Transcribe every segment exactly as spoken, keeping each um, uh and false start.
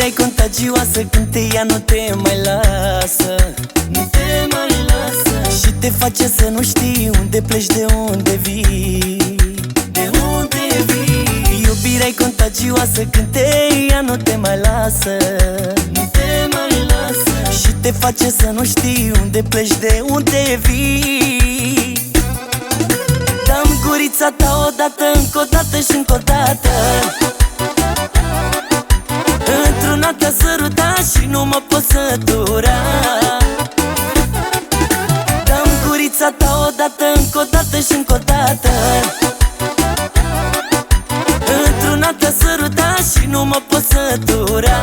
e contagioasă, când te ia nu te mai lasă. Nu te mai lasă. Și te face să nu știi unde pleci, de unde vii. De unde vii. Iubirea e contagioasă, când te ia nu te mai lasă. Nu te mai lasă. Și te face să nu știi unde pleci, de unde vii. Dă-mi gurița ta odată, încă o dată și încă o dată. Într-una te-a sărutat și nu mă pot sătura. Dă-mi gurița ta odată, încă o dată și încă o dată. Într-una te-a sărutat și nu mă pot sătura.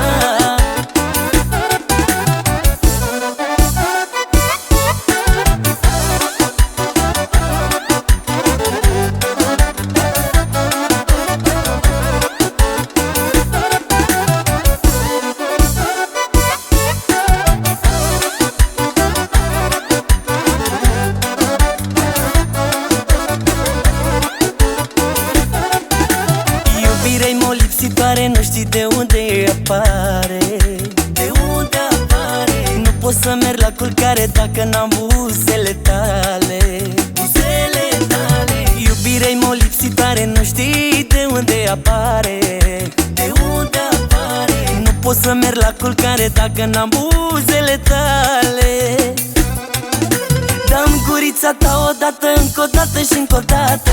Iubirea-i molipsitoare, nu știi de unde apare. De unde apare. Nu pot să merg la culcare dacă n-am buzele tale. Buzele tale. Iubirea-i molipsitoare, nu știi de unde apare. De unde apare. Nu pot să merg la culcare dacă n-am buzele tale. Dă-mi gurița ta odată, încă o dată și încă o dată.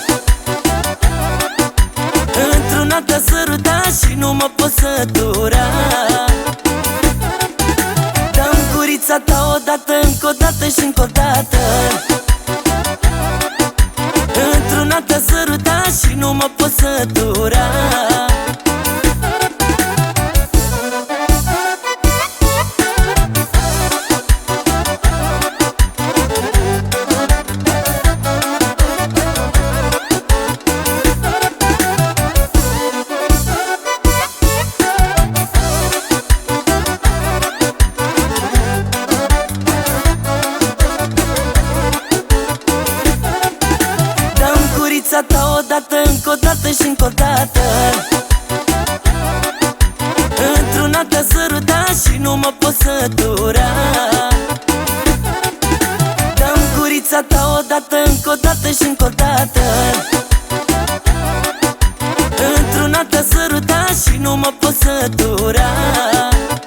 Într-una te-a sărutat și nu mă pot sătura. Dă-mi gurița ta odată, încă o dată și încă o dată. Într-una te-a sărutat și nu mă pot sătura. Gurița ta odată, încă o dată și încă o dată. Într-una te-a sărutat și nu mă pot sătura. Dă-mi gurița ta odată, încă o dată și încă o dată. Într-una te-a sărutat și nu mă pot sătura.